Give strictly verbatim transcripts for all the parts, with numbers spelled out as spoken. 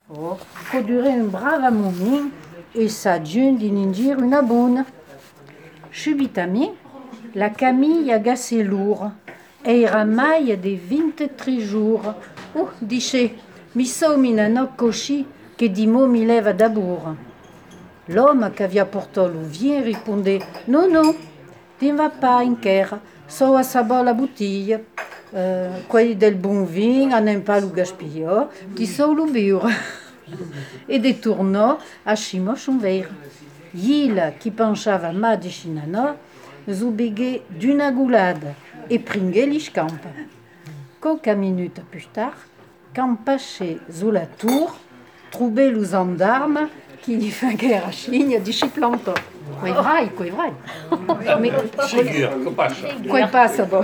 Oh, faut durer un brave moment et ça dune d'inindir une bonne. Subitamente, la Camille a gassé lourd. Era mai de vingt-trois jours. Oh, dice, mi som in un così che di mo mi leva da burro. L'homme che aveva portato lo vin rispondait: Non, non, ti va pas in terra, so a savoir la bottiglia. Uh, quelli del buon vin n'aiment pas lo gaspillò, ti so lo beure. E detornò a Chimoche un verre. Il, qui penchava ma de chinano, zubighe d'una goulade et pringuait l'iscamp. Quelques minutes plus tard, campaché sous la tour, trouvait les gendarmes qui lui faisaient la chigne di chiplanto. Quoi vrai, quoi vrai. Mais figure, que passa? Quoi passe, bon.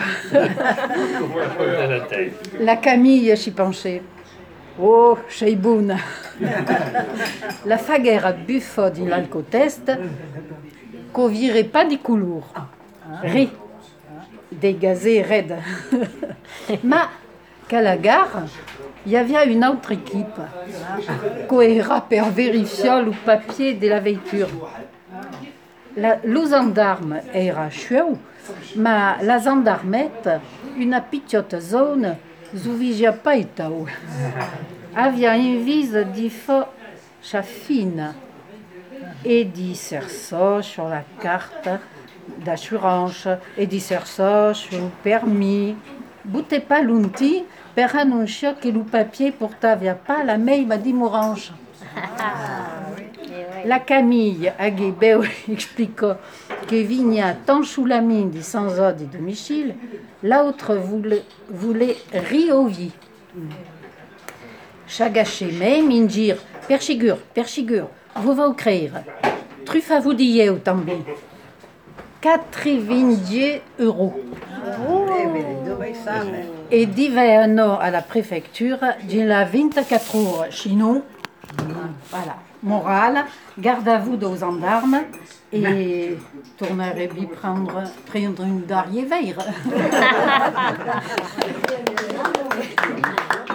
La Camille s'y penchait. Oh, Cheiboun. La faguera buffo din l'alcotest, qu'on virait pas des couleurs. Ri, dégazé raide. Mais qu'à la gare, il y avait une autre équipe qui era per vérifier le papier de la voiture. La, le gendarme era chouette, mais la gendarmette, une petite zone, zouvigia pas itao. Avia une vise di fo chaffine et di cerceau sur la carte d'assurance et di cerceau sur le permis. Boutait pas l'unti per annoncer que le papier portavia pas la même dimanche. La Camille a Guébéo expliqua que vigna tant sous la mine de sans ordre de domicile, l'autre voulait, voulait riovi. Chagaché même, indir, perchigur, perchigur, vous va créer. Truffe à vous dire autant bien. quatre-vingt-dix euros. Oh. Et divers un an à la préfecture, d'une la vingt-quatre heures, sinon, voilà. Morale, garde à vous aux gendarmes et tournerez bien prendre, prendre une darrière.